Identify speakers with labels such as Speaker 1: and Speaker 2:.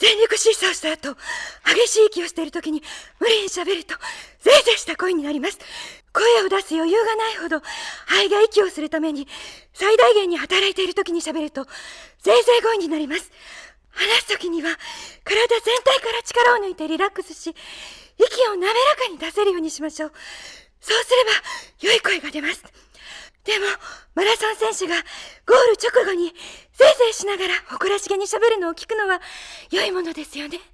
Speaker 1: 全力疾走した後、激しい息をしているときに無理に喋ると、ぜいぜいした声になります。声を出す余裕がないほど、肺が息をするために、最大限に働いているときに喋ると、ぜいぜい声になります。話すときには、体全体から力を抜いてリラックスし、息を滑らかに出せるようにしましょう。そうすれば、良い声が出ます。でも、マラソン選手がゴール直後に、ぜいぜいしながら誇らしげに喋るのを聞くのは、良いものですよね。